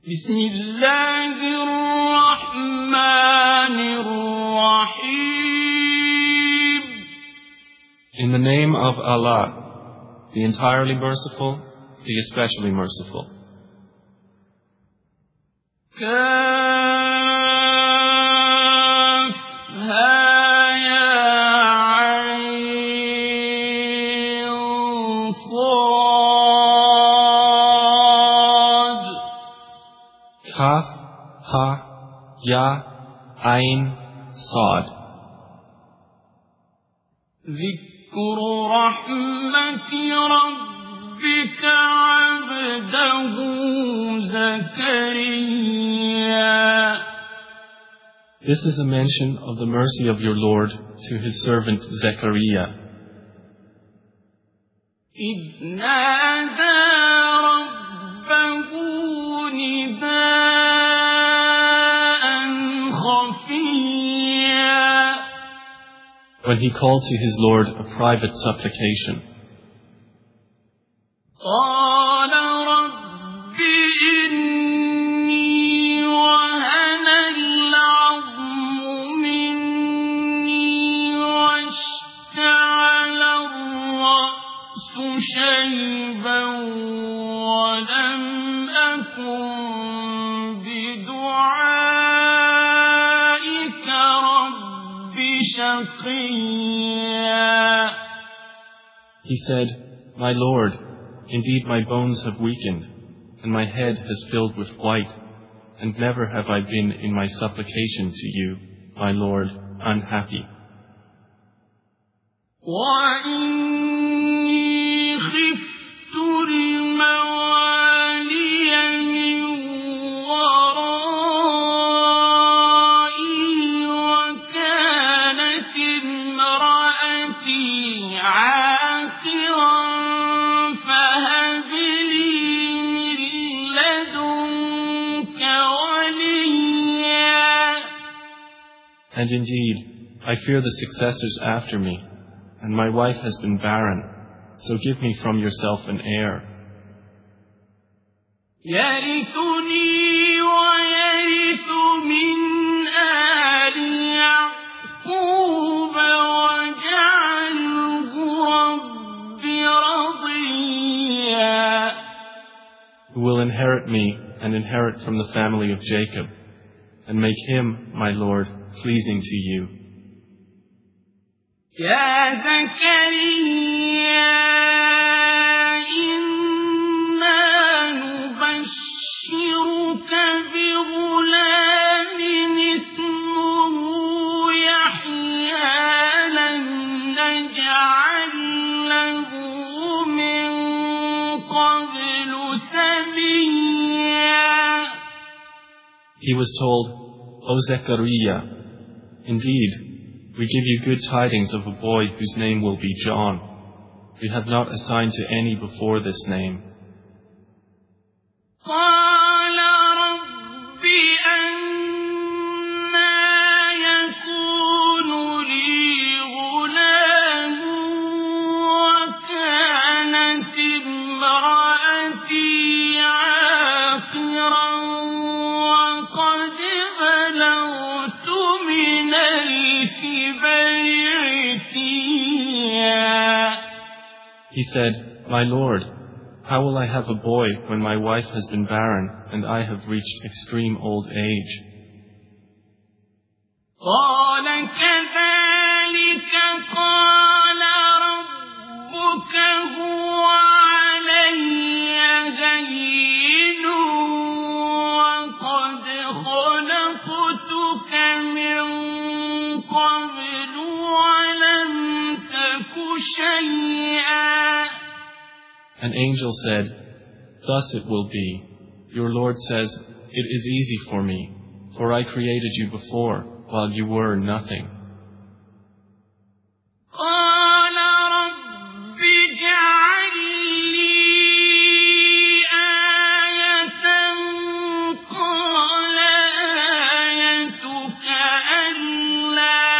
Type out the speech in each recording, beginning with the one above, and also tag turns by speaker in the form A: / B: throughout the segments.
A: بسم الله الرحمن الرحيم.
B: In the name of Allah, the entirely merciful, the especially merciful. Kaf, Ha, Ya, Ain, Sad.
A: ذكر رحمة ربك عبده زكريا.
B: This is a mention of the mercy of your Lord to his servant Zechariah.
A: إذ نادى ربه نداء خفيا.
B: When he called to his Lord a private supplication.
A: قال رب إني وهن العظم مني واشتعل الرأس شيبا ولم أكن بدعائك رب شقيا.
B: He said, My Lord, indeed my bones have weakened, and my head has filled with white, and never have I been in my supplication to you, my Lord, unhappy.
A: وَإِنِّي خِفْتُ الْمَوَالِيَ مِنْ وَرَائِي وَكَانَتِ امْرَأَتِي عَاقِرًا فَهَبْ لِي مِنْ لَدُنْكَ وَلِيًّا.
B: And indeed, I fear the successors after me, and my wife has been barren, so give me from yourself an heir.
A: يَرِثُنِي وَيَرِثُ مِنْ آلِ يَعْقُوبَ وَاجْعَلْهُ رَبِّ رَضِيًّا.
B: Who will inherit me and inherit from the family of Jacob, and make him, my Lord, pleasing to you.
A: يا زكريا إنا نبشرك بغلام اسمه يحيى لم نجعل له من قبل سميا.
B: He was told, O Zechariah, indeed, we give you good tidings of a boy whose name will be John. We have not assigned to any before this name.
A: قال رب أنى يكون لي غلام وكانت امرأتي عاقرا وقد بلغت من الكبر عتيا.
B: He said, My Lord, how will I have a boy when my wife has been barren and I have reached extreme old age?
A: قال كذلك قال ربك هو علي هين وقد خلقتك من قبل ولم تك شيئا.
B: An angel said, Thus it will be. Your Lord says, It is easy for me, for I created you before, while you were nothing.
A: قال رب اجعل لي آية قال آيتك ألا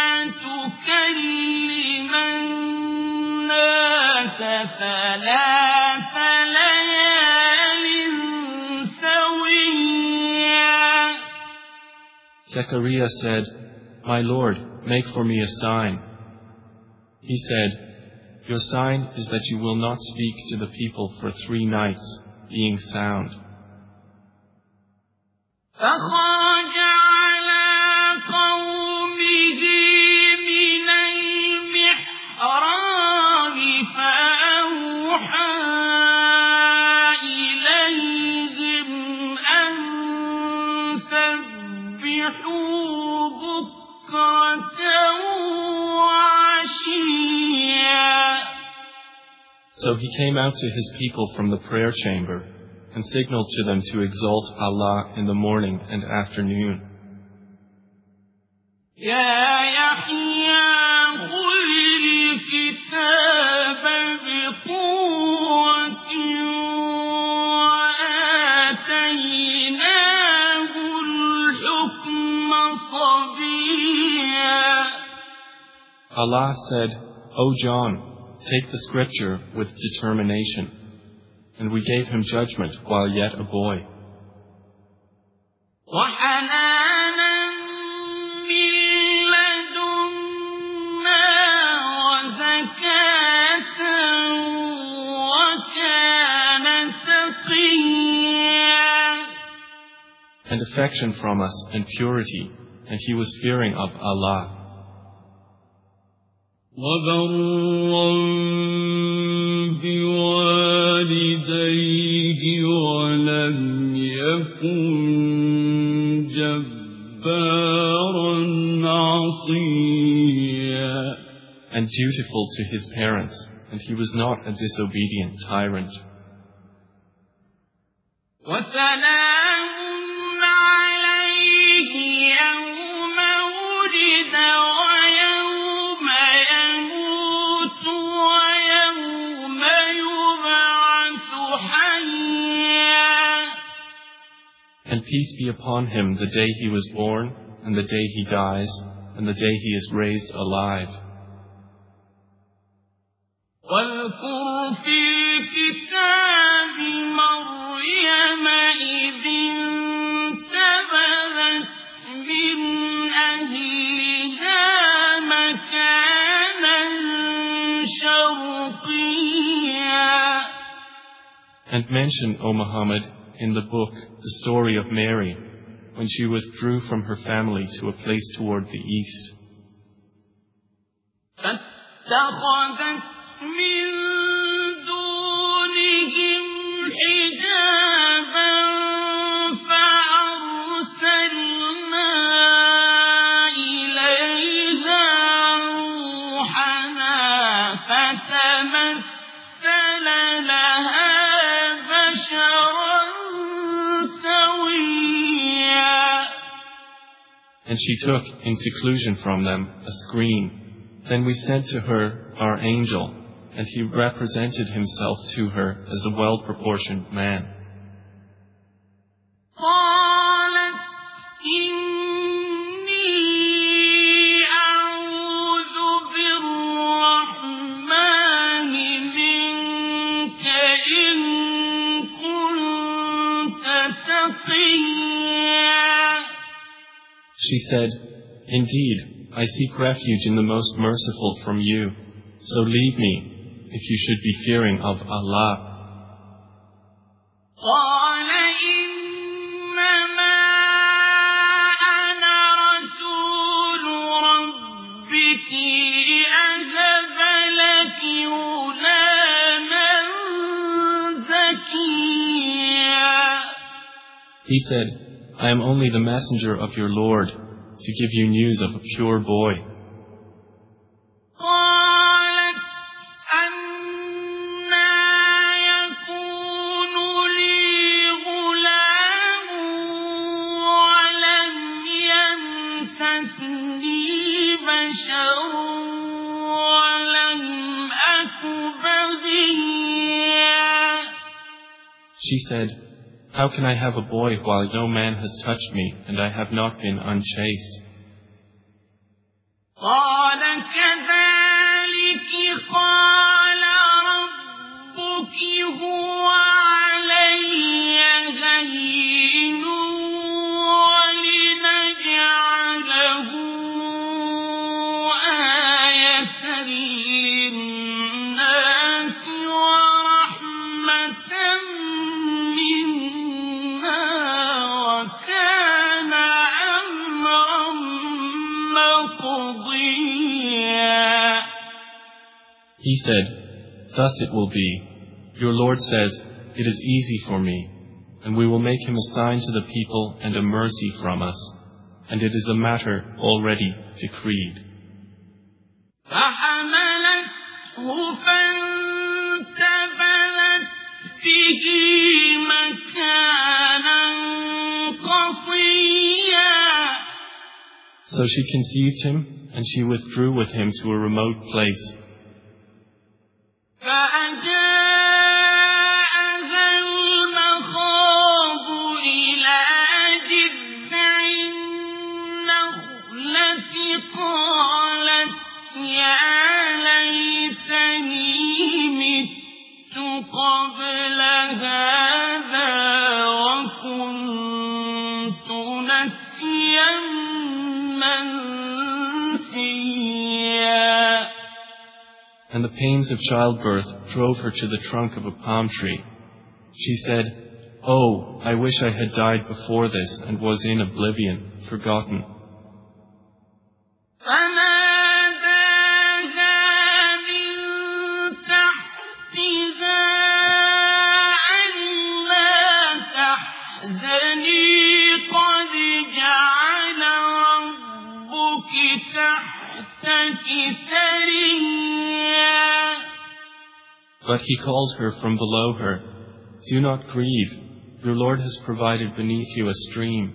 A: تكلم الناس ثلاث ليال سويا.
B: Zechariah said, "My Lord, make for me a sign." He said, "Your sign is that you will not speak to the people for 3 nights, being sound."
A: فخرج على قومه من المحراب فأوحى إليهم أن سبحوا بكرة وعشيا.
B: So he came out to his people from the prayer chamber and signaled to them to exalt Allah in the morning and afternoon.
A: يا يحيى خذ الكتاب بقوة وآتيناه الحكم صبيا.
B: Allah said, "O John, take the scripture with determination." And we gave him judgment while yet a boy.
A: وحنانا من لدنا وزكاة وكان تقيا.
B: And affection from us and purity, and he was fearing of Allah.
A: وبرا بوالديه ولم يكن جبارا عصيا.
B: And dutiful to his parents, and he was not a disobedient tyrant.
A: وسلام عليه يوم ولد ويوم يموت ويوم يبعث حيا.
B: And peace be upon him the day he was born, and the day he dies, and the day he is raised alive.
A: واذكر في الكتاب مريم إذ انتبذت من أهلها مكانا شرقيا.
B: And mention, O Muhammad, in the book the story of Mary, when she withdrew from her family to a place toward the east.
A: فاتخذت من دونهم حجابا فأرسلنا إليها روحنا فتمثل لها بشرا سويا.
B: And she took, in seclusion from them, a screen. Then we sent to her our angel, and he represented himself to her as a well-proportioned man.
A: قالت إني أعوذ بالرحمن منك إن كنت تقيا.
B: She said, "Indeed, I seek refuge in the most merciful from you, so leave me, if you should be fearing of Allah."
A: قال إنما أنا رسول ربك لأهب لك غلاما زكيا.
B: He said, "I am only the messenger of your Lord, to give you news of a pure boy."
A: قالت أنى يكون لي غلام ولم يمسسني بشر ولم أك بغيا.
B: She said, "How can I have a boy while no man has touched me, and I have not been unchaste?"
A: قال كذلك قال ربك هو علي هين ولنجعله
B: He said, "Thus it will be. Your Lord says, it is easy for me, and we will make him a sign to the people and a mercy from us, and it is a matter already decreed." So she conceived him, and she withdrew with him to a remote place. And the pains of childbirth drove her to the trunk of a palm tree. She said, "Oh, I wish I had died before this and was in oblivion, forgotten." But he called her from below her, "Do not grieve. Your Lord has provided beneath you a stream."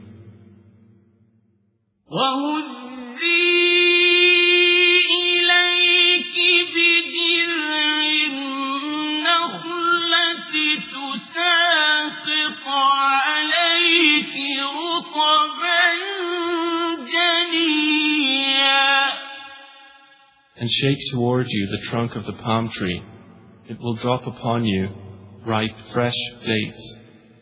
B: And shake toward you the trunk of the palm tree. It will drop upon you ripe, fresh dates.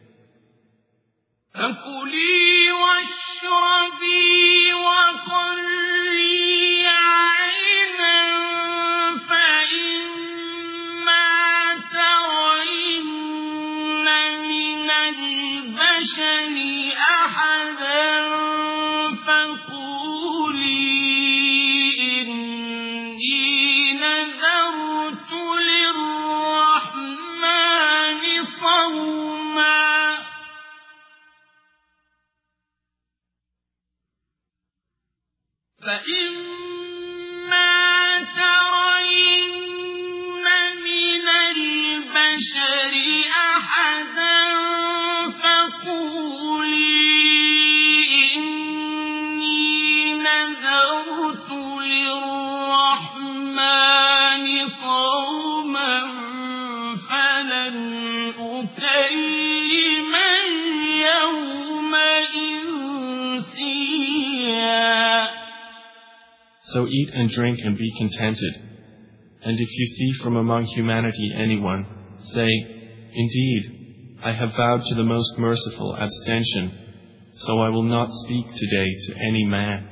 B: So eat and drink and be contented. And if you see from among humanity anyone, say, "Indeed, I have vowed to the most merciful abstention, so I will not speak today to any man."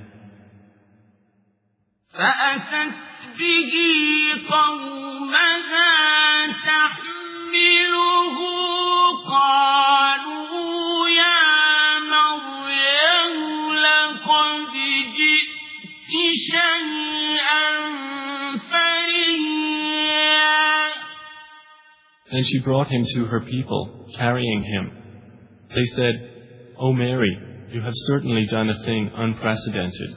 B: And she brought him to her people, carrying him. They said, "O Mary, you have certainly done a thing unprecedented."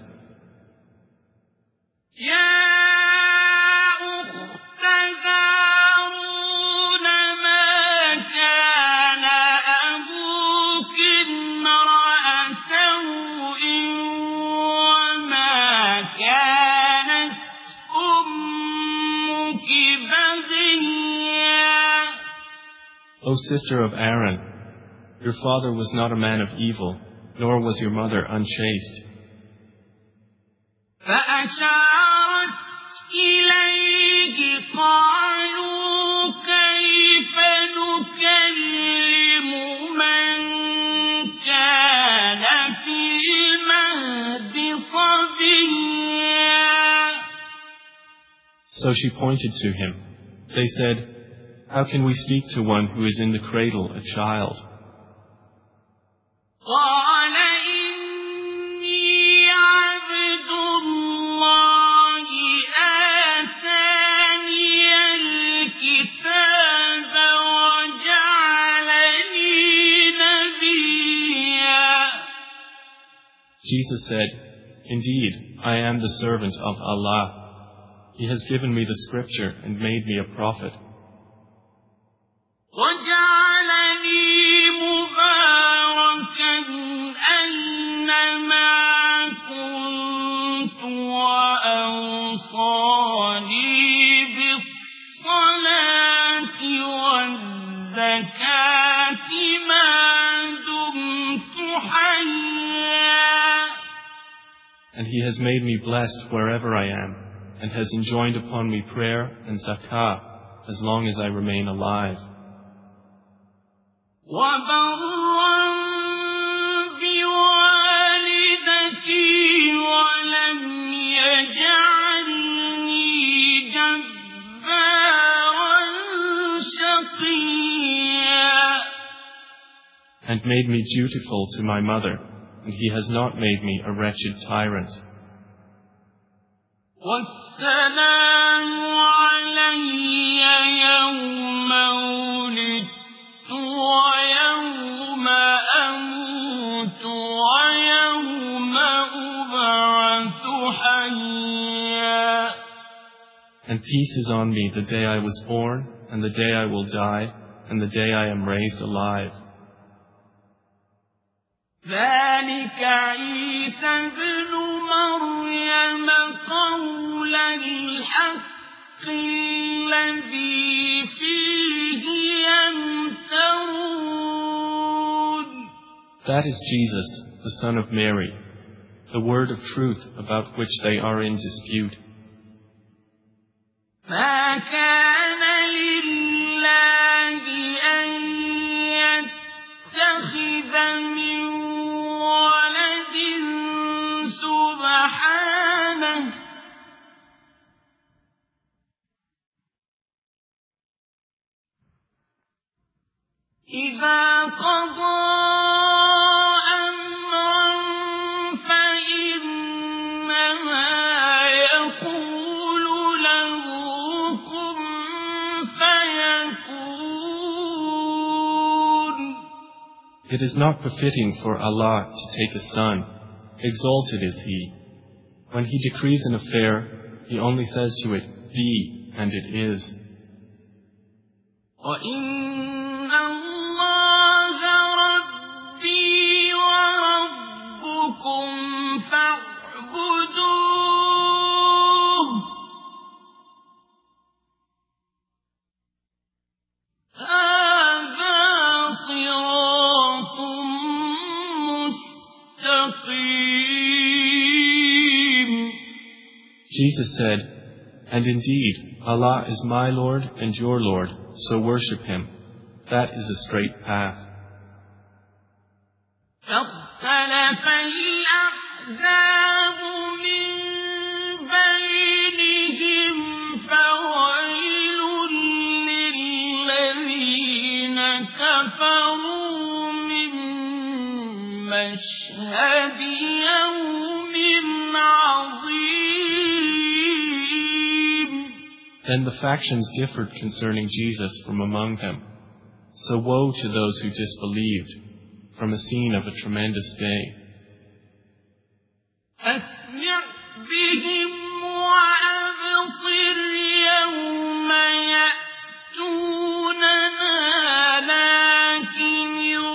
B: O sister of Aaron, your father was not a man of evil, nor was your mother unchaste. So she pointed to him. They said, "How can we speak to one who is in the cradle, a child?"
A: عبد الله آتاني
B: Jesus said, "Indeed, I am the servant of Allah. He has given me the scripture and made me a prophet. And He has made me blessed wherever I am, and has enjoined upon me prayer and zakah as long as I remain alive. And made me dutiful to my mother, and He has not made me a wretched tyrant. And peace is on me the day I was born, and the day I will die, and the day I am raised alive.
A: ذلك عيسى ابن مريم قول الحق الذي فيه يمترون.
B: That is Jesus, the son of Mary, the word of truth about which they are in dispute.
A: ما كان لله أن يتخذ من ولد سبحانه إذا قضى أمرا فإنما يقول له كن فيكون.
B: It is not befitting for Allah to take a son. Exalted is He. When He decrees an affair, He only says to it, "Be," and it is.
A: وَإِنَّ اللَّهَ رَبِّي وَرَبُّكُمْ فَاعْبُدُوهُ هَذَا صِرَاطٌ مُسْتَقِيمٌ.
B: Jesus said, "And indeed, Allah is my Lord and your Lord, so worship Him. That is a straight path."
A: فاختلف الأحزاب من بينهم فويل للذين كفروا من مشهد يوم عظيم.
B: Then the factions differed concerning Jesus from among them. So woe to those who disbelieved from a scene of a tremendous day.
A: أسمع بهم وأبصر يوم يأتوننا لكن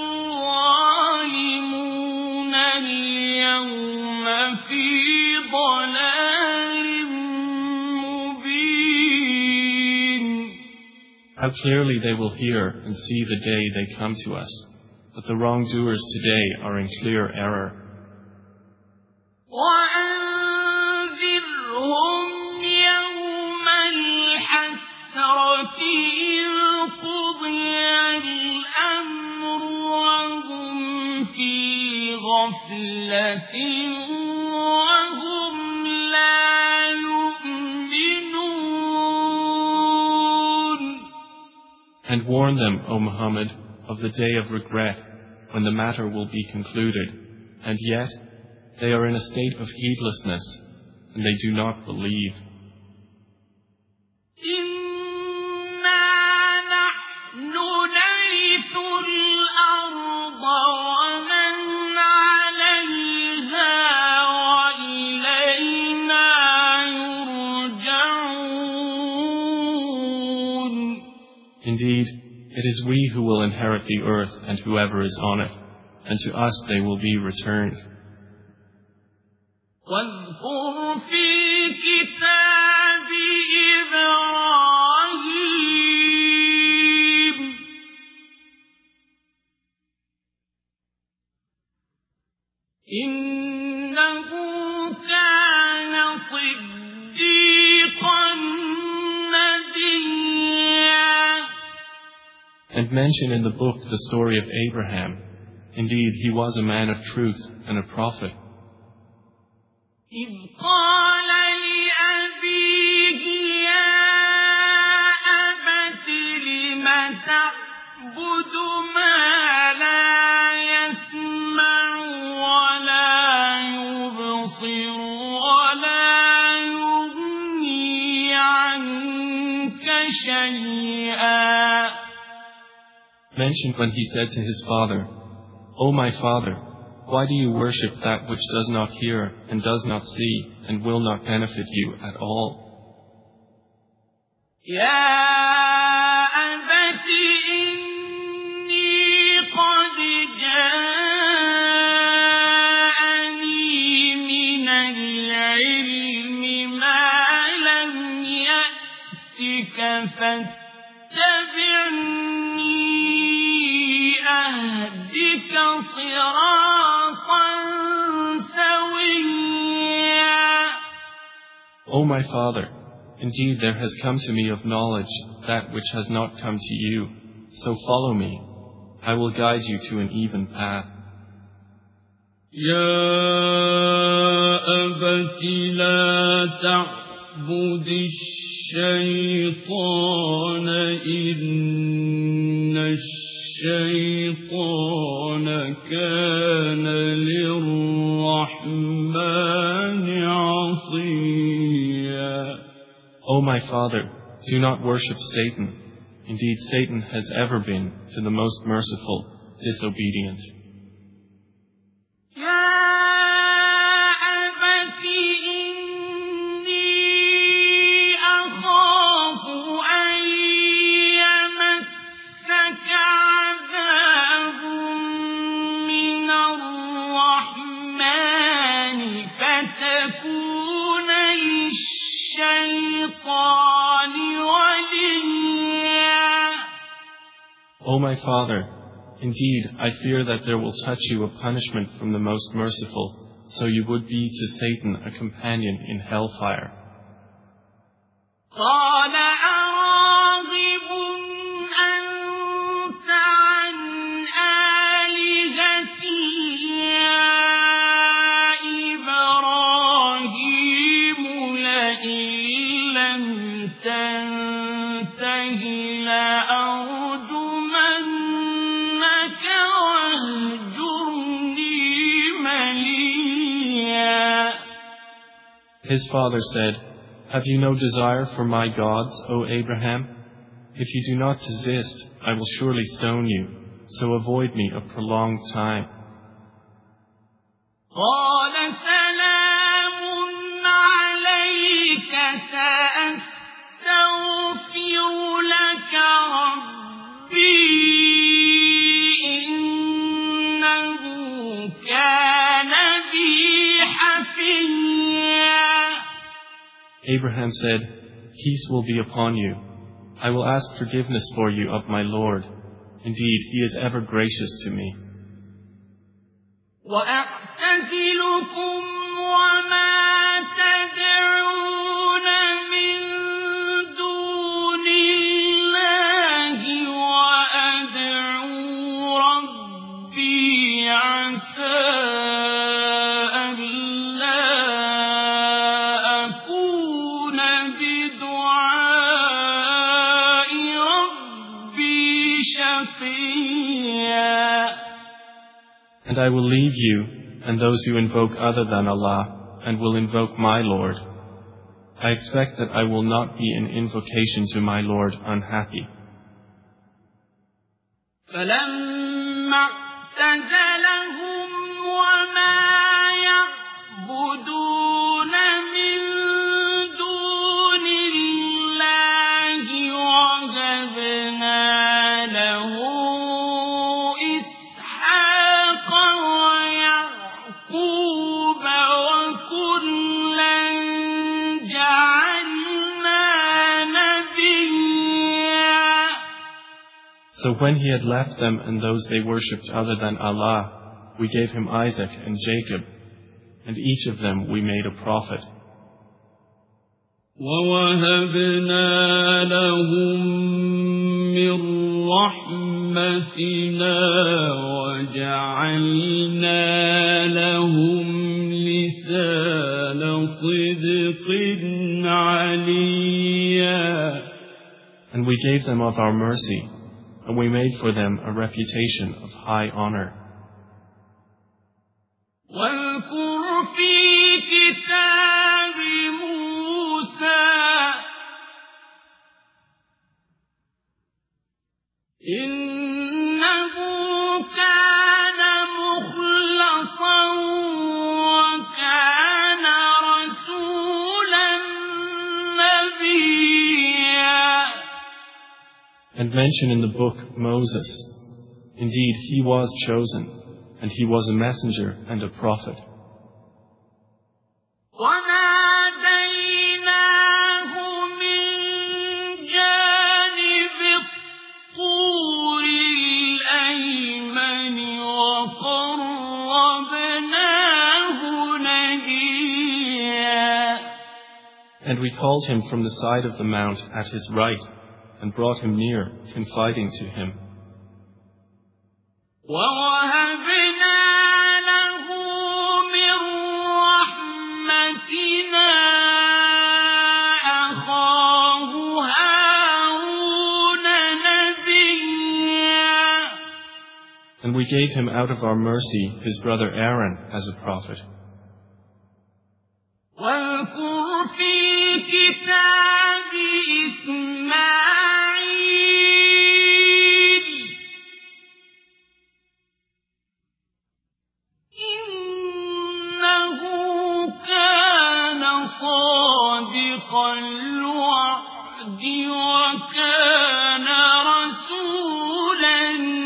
A: الظالمون اليوم في ضلال مبين.
B: How clearly they will hear and see the day they come to us. But the wrongdoers today are in clear error.
A: وأنذرهم يوم الحسرة إذ قضي الأمر وهم في غفلة وهم لا يؤمنون.
B: And warn them, O Muhammad, of the day of regret, when the matter will be concluded, and yet they are in a state of heedlessness, and they do not believe.
A: إِنَّا نَحْنُ نَرِثُ الْأَرْضَ وَمَنْ عَلَيْهَا
B: Indeed, it is we who will inherit the earth and whoever is on it, and to us they will be returned.
A: واذكر في الكتاب إبراهيم إنه كان صديقا نبيا.
B: And mention in the book the story of Abraham. Indeed, he was a man of truth and a prophet.
A: إذ قال لأبيه يا أبت لم تعبد ما لا يسمع ولا يبصر ولا يغني عنك شيئا.
B: Mentioned when he said to his father, "O my father, why do you worship that which does not hear and does not see and will not benefit you at all?"
A: يا أبت إني قد جاءني من العلم ما لم يأتك فاتبعني أهدك صراطا سويا.
B: O my father, indeed there has come to me of knowledge that which has not come to you, so follow me. I will guide you to an even path.
A: يا أبت لا تعبد الشيطان إن الشيطان كان للرحمن عصيا.
B: O my father, do not worship Satan. Indeed, Satan has ever been, to the most merciful, disobedient.
A: فتكون للشيطان وليا.
B: O my father, indeed I fear that there will touch you a punishment from the most merciful, so you would be to Satan a companion in hellfire.
A: قال أراغب أنت عن آلهتي يا إبراهيم لئن لم تنته لأرجمنك واهجرني مليا.
B: His father said, "Have you no desire for my gods, O Abraham? If you do not desist, I will surely stone you, so avoid me a prolonged time."
A: قال سلام عليك سأستغفر لك ربي إنه كان بي حفيا.
B: Abraham said, "Peace will be upon you. I will ask forgiveness for you of my Lord. Indeed, he is ever gracious to me."
A: وأعتزلكم وما تدعون من دون الله وأدعو ربي عسى ألا أكون بدعاء ربي شقيا.
B: And I will leave you and those who invoke other than Allah and will invoke my Lord. I expect that I will not be in invocation to my Lord unhappy.
A: فلما اعتزلهم وما يعبدون من دون الله وهبنا
B: So when he had left them and those they worshipped other than Allah, we gave him Isaac and Jacob, and each of them we made a prophet.
A: وَوَهَبْنَا لَهُم مِّن رَّحْمَتِنَا وَجَعَلْنَا لَهُمْ لِسَانَ صِدْقٍ عَلِيًّا.
B: And we gave them of our mercy, and we made for them a reputation of high honor.
A: وَاذْكُرْ فِي كِتَابِ مُوسَىٰ إِنَّهُ كَانَ مُخْلَصًا وَكَانَ رَسُولًا نَّبِيًّا.
B: And mention in the book Moses, indeed he was chosen, and he was a messenger and a prophet.
A: وَنَادَيْنَاهُ مِن جَانِبِ الطُّورِ الْأَيْمَنِ وَقَرَّبْنَاهُ نَجِيًّا.
B: And we called him from the side of the mount at his right, and brought him near, confiding to him.
A: وَوَهَبْنَا لَهُ مِن رَّحْمَتِنَا أَخَاهُ هَارُونَ نَبِيًّا.
B: And we gave him out of our mercy his brother Aaron as a prophet.
A: وَاذْكُرْ فِي الْكِتَابِ إِسْمَاعِيلَ إِنَّهُ كَانَ صَادِقَ الْوَعْدِ وَكَانَ رَسُولًا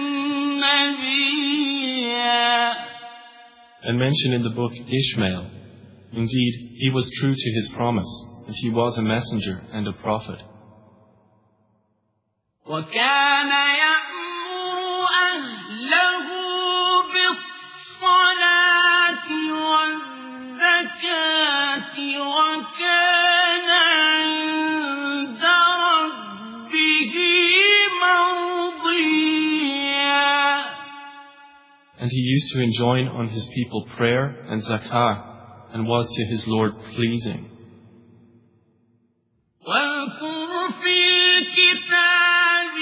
A: نَّبِيًّا.
B: And mention in the book Ishmael, indeed he was true to his promise, and he was a messenger and a prophet.
A: وَكَانَ يَأْمُرُ أَهْلَهُ بِالصَّلَاةِ وَالزَّكَاةِ وَكَانَ عِندَ رَبِّهِ مَرْضِيًّا.
B: And he used to enjoin on his people prayer and zakah, and was to his Lord pleasing.
A: وَاذْكُرْ فِي الْكِتَابِ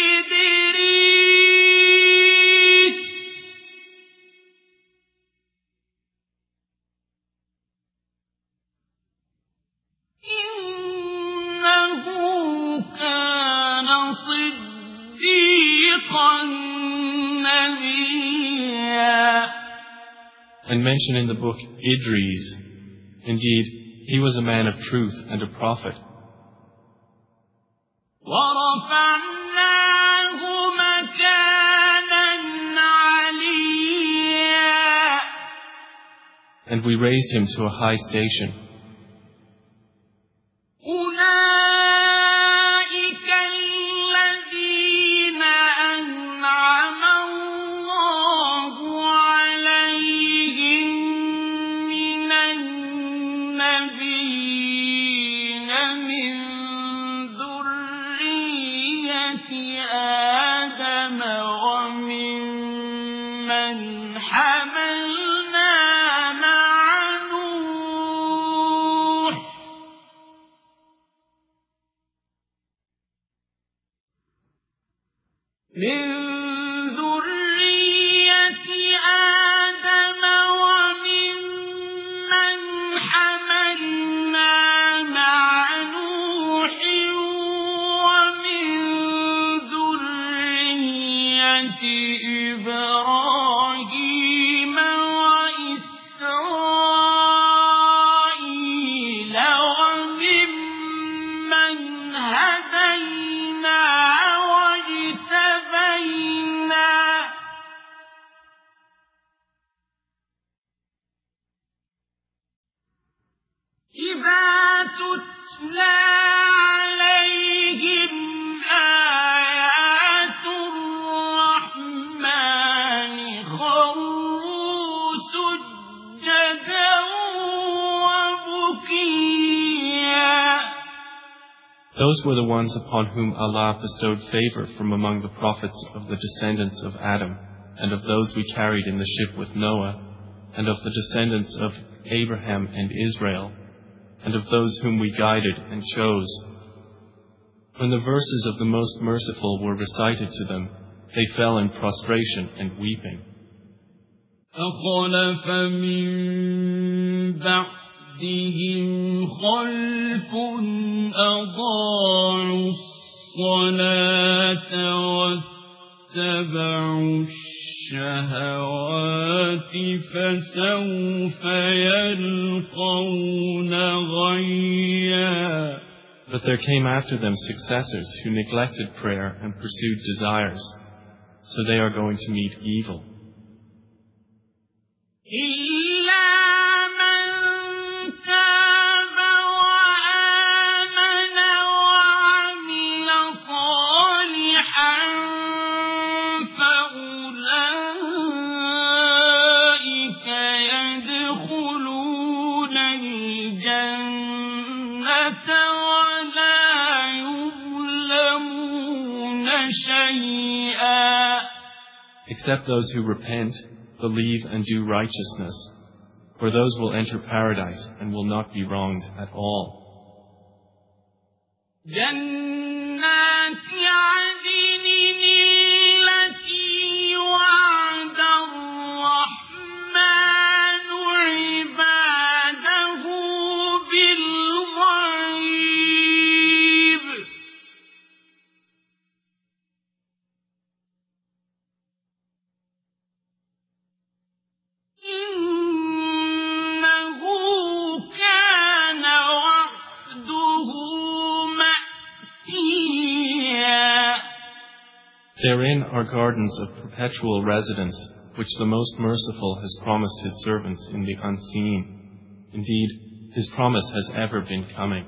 A: إِدْرِيسَ إِنَّهُ كَانَ صِدِّيقًا نَّبِيًّا.
B: And mention in the book Idris, indeed he was a man of truth and a prophet.
A: وَرَفَعْنَاهُ مَكَانًا عَلِيًّا.
B: And we raised him to a high station.
A: أُولَٰئِكَ الَّذِينَ أَنْعَمَ اللَّهُ عَلَيْهِم مِّنَ النَّبِيِّينَ مِن ذُرِّيَّةِ آدَمَ وَمِمَّنْ حَمَلْنَا مَعَ نُوحٍ وَمِن ذُرِّيَّةِ إِبْرَاهِيمَ وَإِسْرَائِيلَ وَمِمَّنْ هَدَيْنَا وَاجْتَبَيْنَا إِذَا تُتْلَىٰ عَلَيْهِمْ آيَاتُ
B: Those were the ones upon whom Allah bestowed favor from among the prophets of the descendants of Adam, and of those we carried in the ship with Noah, and of the descendants of Abraham and Israel, and of those whom we guided and chose. When the verses of the Most Merciful were recited to them, they fell in prostration and weeping.
A: فخلف من بعدهم خلف أضاعوا الصلاة واتبعوا الشهوات فسوف يلقون غيا.
B: But there came after them successors who neglected prayer and pursued desires, so they are going to meet evil. Except those who repent, believe and do righteousness, for those will enter paradise and will not be wronged at all. Therein are gardens of perpetual residence, which the Most Merciful has promised His servants in the unseen. Indeed, His promise has ever been coming.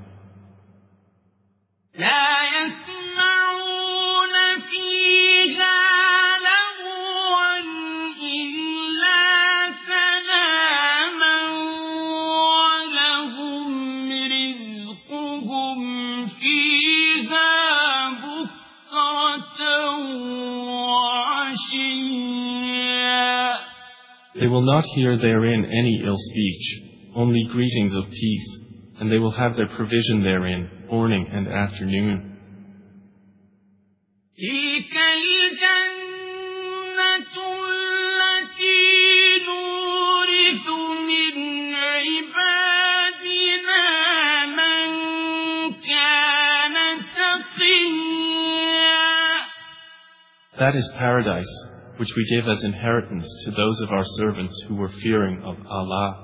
B: They will not hear therein any ill speech, only greetings of peace, and they will have their provision therein, morning and afternoon. That is paradise, which we give as inheritance to those of our servants who were fearing of Allah.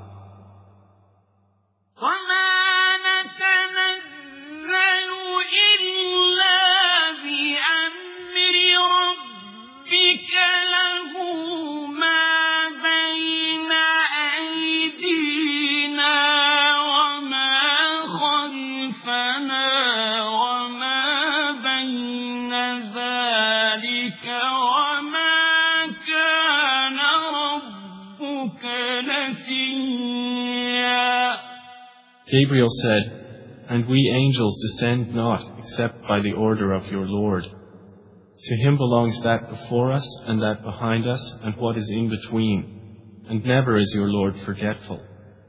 B: Gabriel said, "And we angels descend not except by the order of your Lord. To Him belongs that before us and that behind us and what is in between, and never is your Lord forgetful."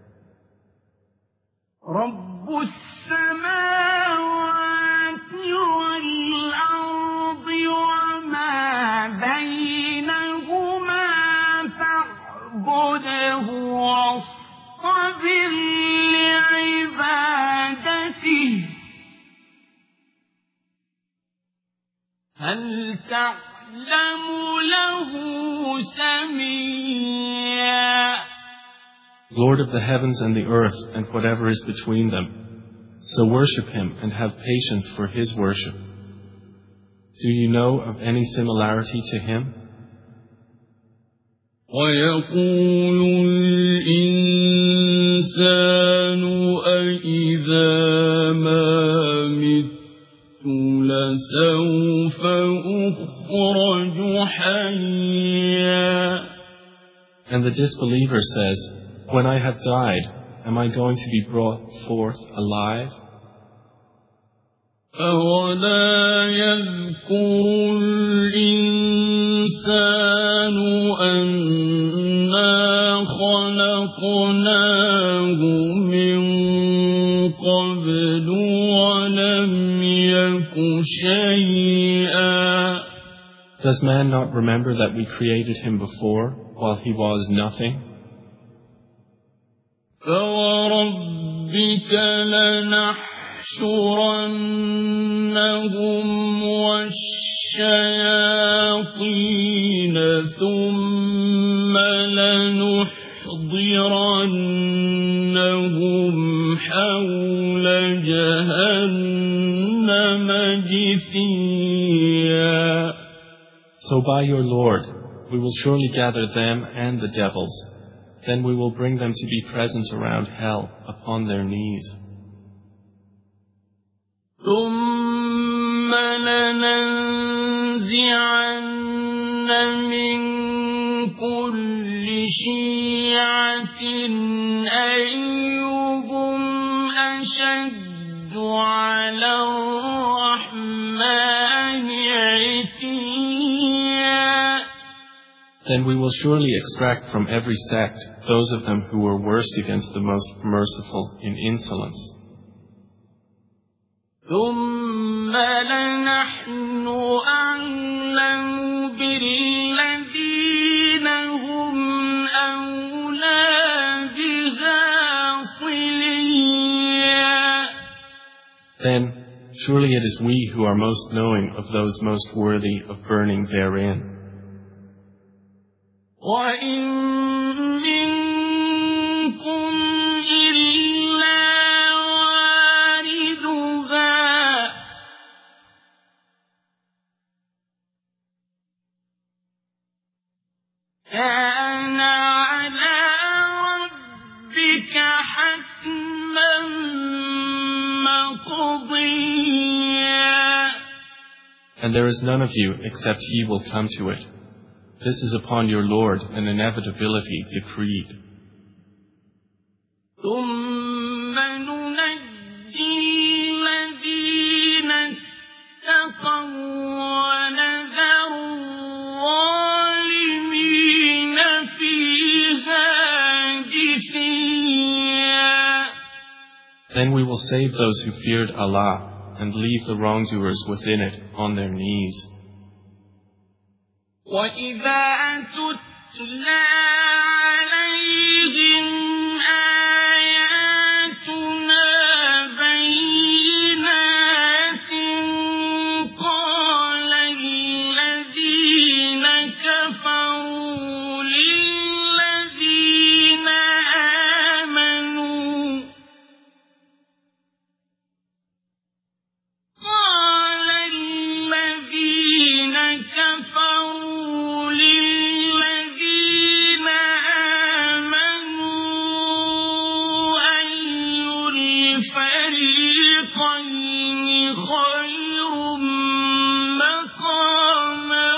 A: هل تعلم له سميا.
B: Lord of the heavens and the earth and whatever is between them, so worship Him and have patience for His worship. Do you know of any similarity to Him?
A: ويقول الإنسان أإذا ما مت لسوف أخرج حيا.
B: And the disbeliever says, when I have died, am I going to be brought forth alive?
A: أولا يذكر الإنسان أنا خلقناه من قبل ولم يك شيئا.
B: Does man not remember that we created him before, while he was nothing?
A: فَوَرَبِّكَ لَنَحْشُرَنَّهُمْ وَالشَّيَاطِينَ ثُمَّ لَنُحْضِرَنَّهُمْ حَوْلَ جَهَنَّمَ جِثِيًّا.
B: So by your Lord, we will surely gather them and the devils. Then we will bring them to be present around hell upon their knees.
A: ثُمَّ لَنَنزِعَنَّ مِن كُلِّ شِيعَةٍ أَيُّهُمْ أَشَدُّ عَلَى الرَّحْمَنِ عِتِيًّا.
B: Then we will surely extract from every sect those of them who were worst against the most merciful in insolence.
A: ثُمَّ لَنَحْنُ أَعْلَمُ بِالَّذِينَ هُمْ أَوْلَىٰ بِهَا صِلِيًّا.
B: Then surely it is we who are most knowing of those most worthy of burning therein.
A: وَإِن مِّنكُمْ إِلَّا وَارِدُهَا كَانَ عَلَىٰ رَبِّكَ حَتْمًا مَّقْضِيًّا.
B: And there is none of you except he will come to it. This is upon your Lord an inevitability decreed.
A: ثُمَّ نُنَجِّي الَّذِينَ اتَّقَوا وَنَذَرُ الظَّالِمِينَ فِيهَا جِثِيًّا.
B: Then we will save those who feared Allah and leave the wrongdoers within it on their knees.
A: وَإِذَا تُتْلَىٰ عَلَيْهِمْ آيَاتُنَا بَيِّنَاتٍ قَالَ الَّذِينَ كَفَرُوا لِلَّذِينَ الْفَرِيقَيْنِ خَيْرٌ مَّقَامًا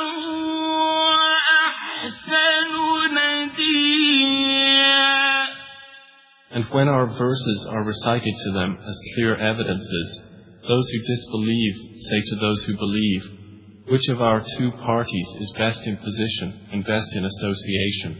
A: وَأَحْسَنُ نَدِيًّا.
B: And when our verses are recited to them as clear evidences, those who disbelieve say to those who believe, which of our two parties is best in position and best in association?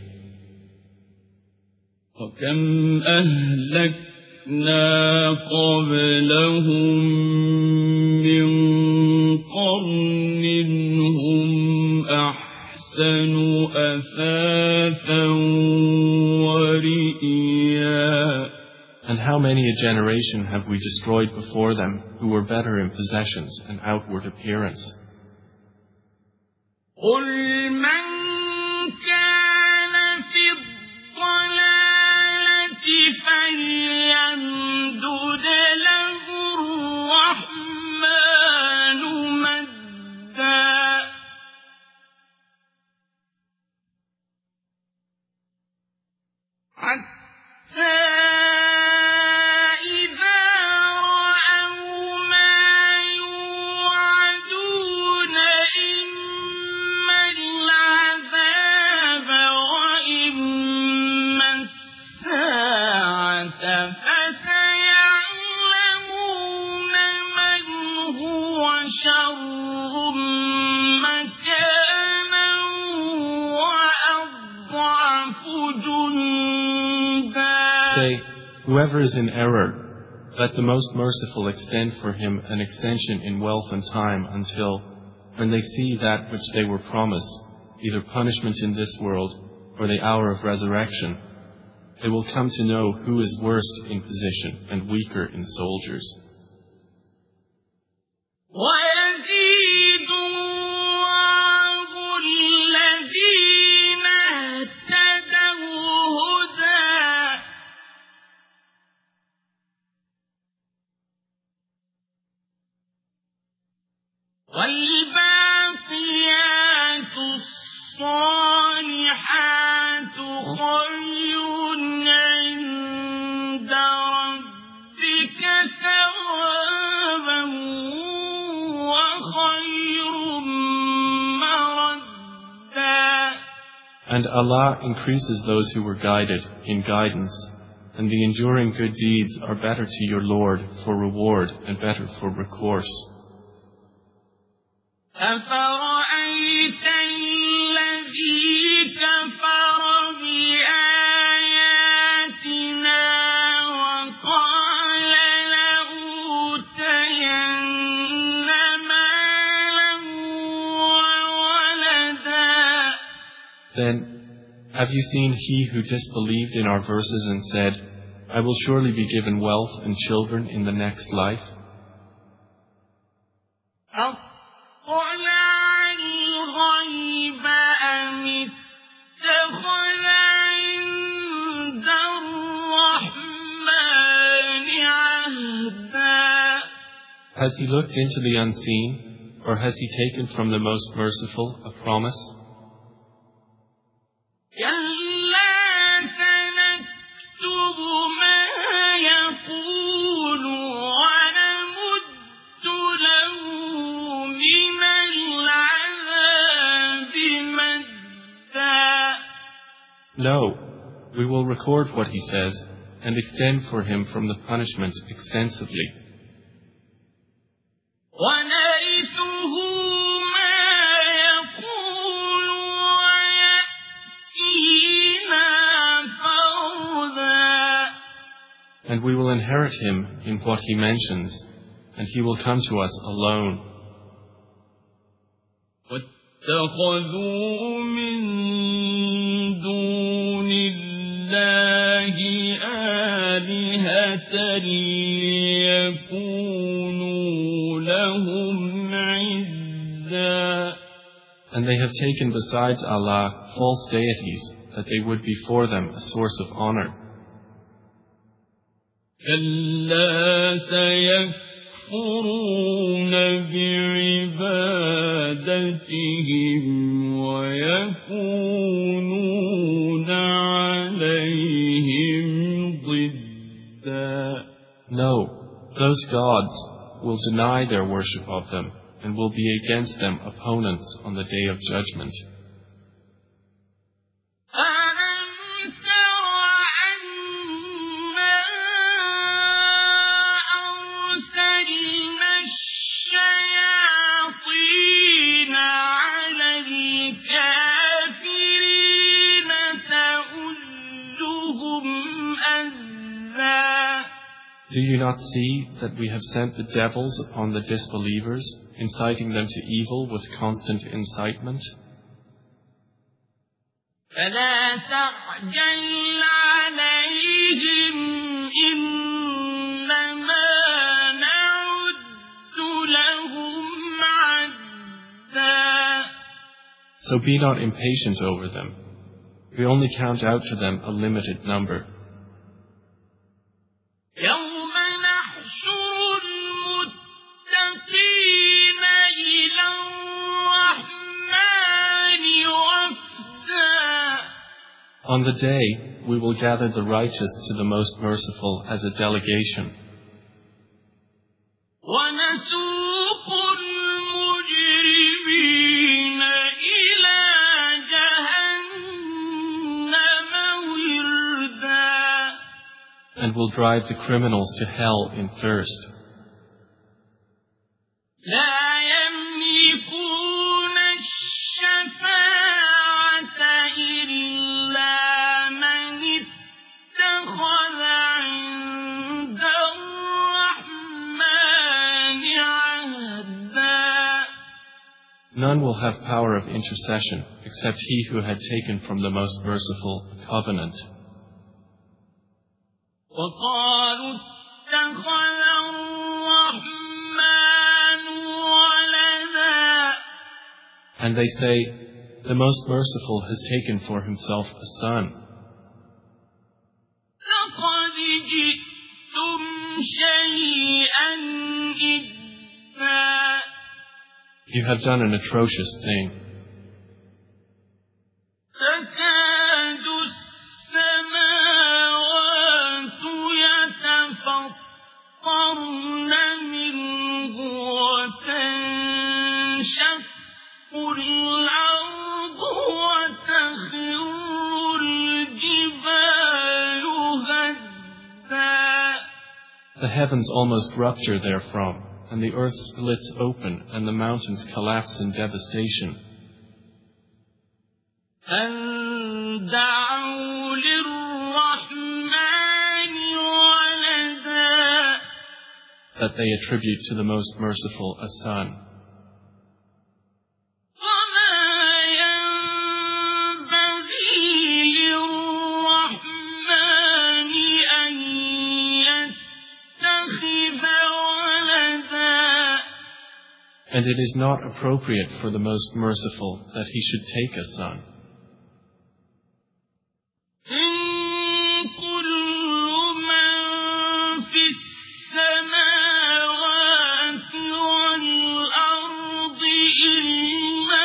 A: وَكَمْ أَهْلَكْنَا قَبْلَهُم مِّن قَرْنٍ هُمْ أَحْسَنُ أَثَاثًا وَرِئْيًا.
B: And how many a generation have we destroyed before them who were better in possessions and outward appearance?
A: قُلْ مَنْ كَانَ فِي الضَّلَالَةِ فَلْيَمْدُدْ لَهُ الرَّحْمَٰنُ مَدًّا حَتَّىٰ
B: Say, whoever is in error, let the most merciful extend for him an extension in wealth and time until, when they see that which they were promised, either punishment in this world or the hour of resurrection, they will come to know who is worst in position and weaker in soldiers.
A: وَيَزِيدُ اللَّهُ الَّذِينَ اهْتَدَوْا هُدًى وَالْبَاقِيَاتُ الصَّالِحَاتُ خَيْرٌ عِندَ رَبِّكَ ثَوَابًا وَخَيْرٌ مَّرَدًّا.
B: And Allah increases those who were guided in guidance, and the enduring good deeds are better to your Lord for reward and better for recourse.
A: أَفَرَأَيْتَ الَّذِي كَفَرَ بِآيَاتِنَا وَقَالَ لَأُوتَيَنَّ مَالًا وَوَلَدًا.
B: Then, have you seen he who disbelieved in our verses and said, I will surely be given wealth and children in the next life?
A: أَطَّلَعَ الْغَيْبَ أَمِ اتَّخَذَ عِندَ الرَّحْمَٰنِ عَهْدًا.
B: Has he looked into the unseen, or has he taken from the Most Merciful a promise?
A: كَلَّا سَنَكْتُبُ مَا يَقُولُ وَنَمُدُّ لَهُ مِنَ الْعَذَابِ مَدًّا.
B: No, we will record what he says and extend for him from the punishment extensively.
A: وَنَرِثُهُ مَا يَقُولُ وَيَأْتِينَا فَرْدًا.
B: And we will inherit him in what he mentions, and he will come to us alone.
A: وَاتَّخَذُوا مِن دُونِ اللَّهِ آلِهَةً لِيَكُونُوا لَهُمْ عِزًّا.
B: And they have taken besides Allah false deities, that they would be for them a source of honor.
A: كَلَّا سَيَكْفُرُونَ بِعِبَادَتِهِمْ وَيَكُونُونَ عَلَيْهِمْ ضِدًّا.
B: No, those gods will deny their worship of them, and will be against them opponents on the day of judgment.
A: أَلَمْ تَرَ أَنَّا أَرْسَلْنَا الشَّيَاطِينَ عَلَى الْكَافِرِينَ تَؤُزُّهُمْ أَزًّا.
B: Do you not see that we have sent the devils upon the disbelievers, inciting them to evil with constant incitement?
A: فَلَا تَعْجَلْ عَلَيْهِمْ إِنَّمَا نَعُدُّ لَهُمْ عَدًّا.
B: So be not impatient over them. We only count out to them a limited number.
A: يَوْمَ نَحْشُرُ الْمُتَّقِينَ إِلَى الرَّحْمَٰنِ وَفْدًا.
B: On the day, we will gather the righteous to the Most Merciful as a delegation.
A: وَنَسُوقُ الْمُجْرِمِينَ إِلَى جَهَنَّمَ وِرْدًا.
B: And will drive the criminals to hell in thirst.
A: لَا يَمْلِكُونَ الشَّفَاعَةَ إِلَّا مَنِ اتَّخَذَ
B: None will have power of intercession except he who had taken from the Most Merciful a covenant.
A: وقالوا اتخذ الرحمن ولدا.
B: And they say, the Most Merciful has taken for himself a son.
A: لقد جئتم شيئا إدا.
B: You have done an atrocious thing.
A: تكاد السماوات يتفطرن منه وتنشق الأرض وتخر الجبال هدا.
B: The heavens almost rupture therefrom, and the earth splits open, and the mountains collapse in devastation.
A: أن دعوا للرحمن ولدا.
B: That they attribute to the Most Merciful a son.
A: وما ينبغي للرحمن أن يتخذ ولدا.
B: And it is not appropriate for the Most Merciful that he should take a son.
A: إن كل من في السماوات والأرض إلا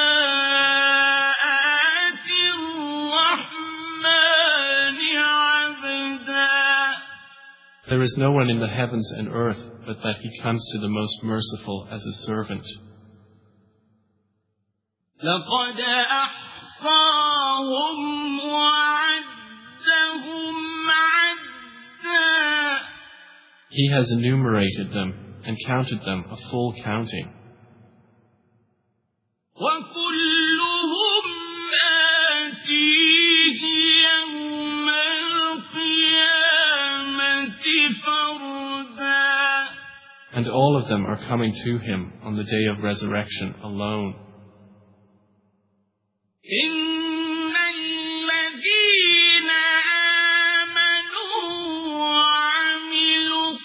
A: آتي الرحمن عبدا.
B: There is no one in the heavens and earth but that he comes to the Most Merciful as a servant.
A: لقد أحصاهم وعدهم عدا.
B: He has enumerated them and counted them a full counting.
A: وكلهم آتيه يوم القيامة فردا.
B: And all of them are coming to him on the day of resurrection alone.
A: إن الذين آمنوا وعملوا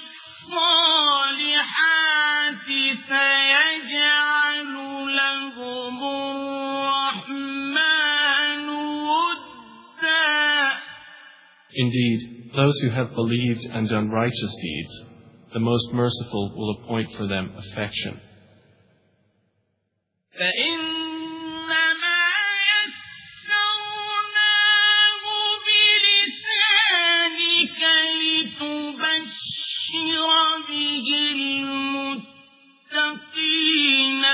A: الصالحات سيجعل لهم الرحمن ودا.
B: Indeed, those who have believed and done righteous deeds, the Most Merciful will appoint for them affection.
A: فإنما يسرناه بلسانك لتبشر به المتقين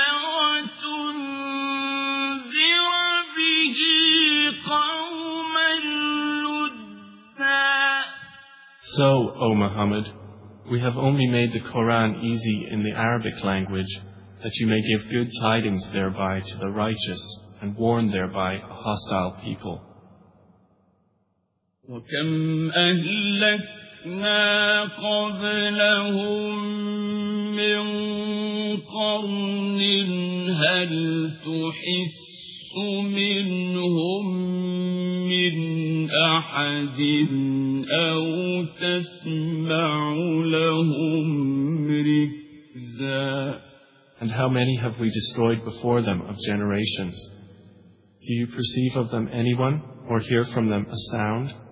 A: وتنذر به قوما لدا.
B: So, O Muhammad, we have only made the Quran easy in the Arabic language, that you may give good tidings thereby to the righteous and warn thereby a hostile people.
A: وكم أهلكنا قبلهم من قرن هل تحس منهم من أحد أو تسمع لهم ركزا.
B: And how many have we destroyed before them of generations? Do you perceive of them anyone or hear from them a sound?